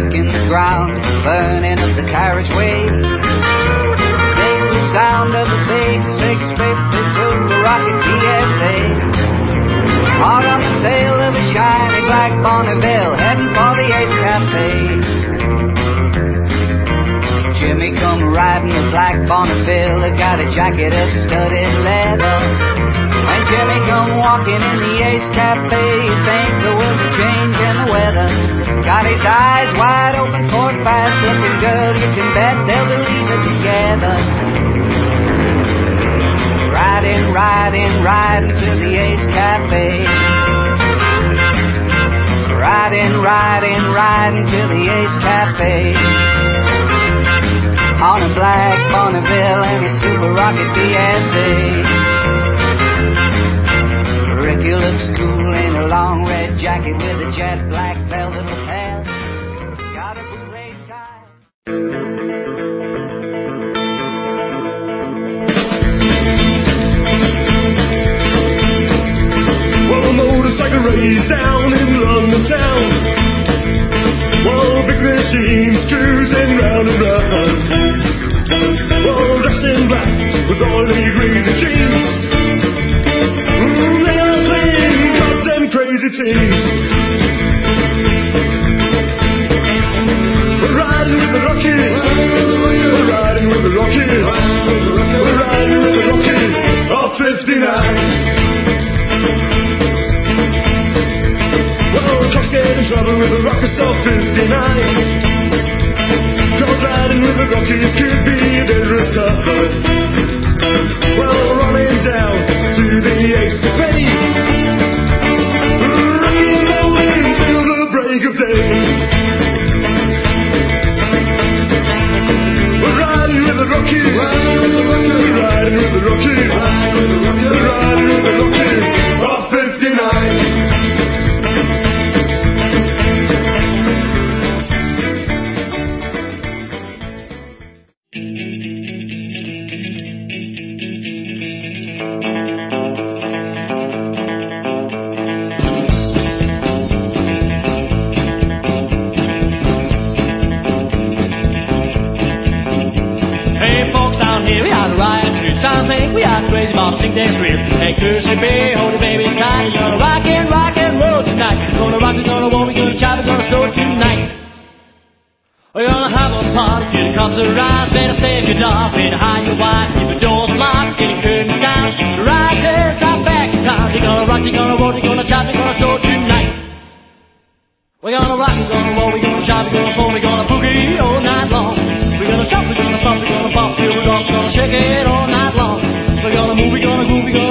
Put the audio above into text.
kicking the ground, burning up the carriageway. Take the sound of a big 650 Silver Rocket PSA. Hot on the tail of a shiny black Bonneville, heading for the Ace Cafe. Jimmy come riding the black Bonneville, got a jacket of studded leather. When Jimmy come walking in the Ace Cafe, you think the world's a change in the weather. Got his eyes wide open for a fast-looking girl, you can bet they'll be leaving together. Riding, riding, riding to the Ace Cafe. Riding, riding, riding to the Ace Cafe. On a black Bonneville and a Super Rocket PSA. Ricky looks cool in a long red jacket with a jet black velvet lapel. Got a bootlace tie. Well, a motorcycle race down in London town. Well, big machines cruising round and round. Well, dressed in black with oily greasy jeans. They are playing goddamn crazy tunes. We're riding with the Rockies. We're riding with the Rockies. We're riding with the Rockies of 59. Well, the cops get in trouble with the Rockets of 59. Cause riding with the Rockies could be a dangerous tough. Well, running down to the Ace Cafe, rocking and rolling till the break of day. We're riding with the Rockies. We're riding with the Rockies. We're riding with the Rockies of 59. We are crazy about sing dance reels. Hey, Cruisy Bay, hold it, baby, tight. We're gonna rock and roll tonight. We're gonna rock, we're gonna roll, we're gonna chop, we're gonna show tonight. We're gonna have a party till it comes around. Better save your dog, better hide your wife. Keep the doors locked, get the curtains down. Riders are back in town. You're gonna rock, you're gonna roll, you're gonna chop, you're gonna show tonight. We're gonna rock, we're gonna roll, we're gonna chop, we're gonna roll, we're gonna boogie all night long. We're gonna chop, we're gonna bump, we're gonna bop, feel the dog, we're gonna shake it all night long. We're gonna move, we're gonna groove, we're gonna